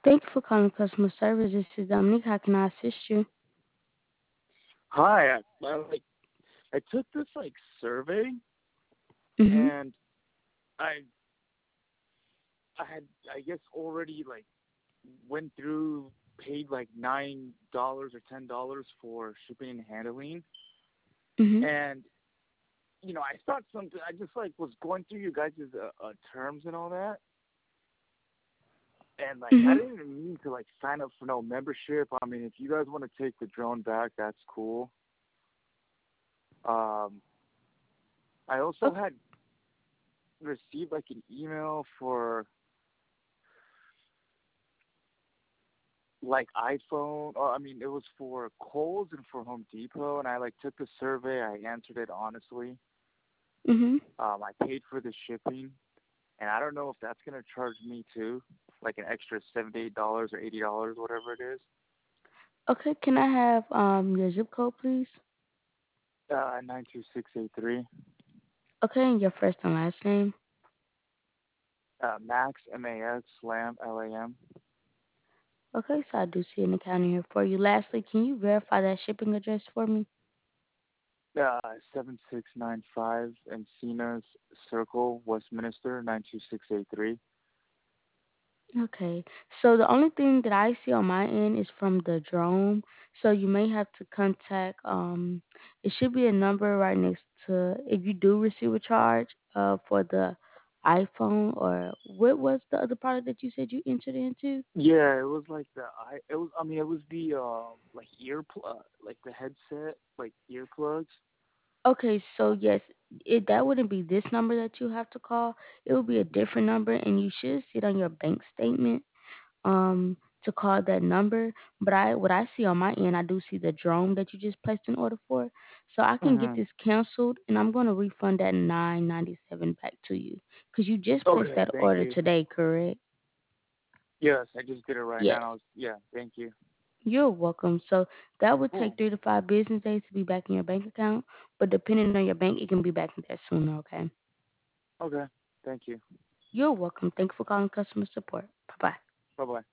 Thank you for calling customer service. This is Dominique. How can I assist you? Hi, I took this survey Mm-hmm. and I I had I guess already went through paid like $9 or $10 for shipping and handling, Mm-hmm. and I thought something. I just was going through you guys' terms and all that, and I Mm-hmm. didn't even mean to sign up for no membership. I mean, if you guys want to take the drone back, that's cool. Um, I also Okay. had received an email for iPhone, or I mean, it was for Kohl's and for Home Depot, and I took the survey. I answered it honestly. Mm-hmm. I paid for the shipping, and I don't know if that's gonna charge me too, like an extra $78 or $80, whatever it is. Okay. Can I have your zip code, please? 92683. Okay, and your first and last name. Max MAX Lam LAM. Okay, so I do see an account in here for you. Lastly, can you verify that shipping address for me? 7695 Encinas Circle, Westminster 92683. Okay. So the only thing that I see on my end is from the drone. So you may have to contact it should be a number right next to if you do receive a charge for the iPhone or what was the other product that you said you entered into? Yeah, it was it was, I mean, it was the the headset, earplugs. Okay, so yes, that wouldn't be this number that you have to call. It would be a different number and you should see it on your bank statement. To call that number. But what I see on my end, I do see the drone that you just placed an order for. So I can get Mhm. this canceled and I'm gonna refund that 9.97 back to you. Because you just placed Okay, that thank order you. today, correct? Yes, I just did it right Yes. now. Yeah, thank you. You're welcome. So that would take Cool. 3 to 5 business days to be back in your bank account. But depending on your bank, it can be back in there sooner, okay? Okay, thank you. You're welcome. Thank you for calling customer support. Bye bye. Bye bye.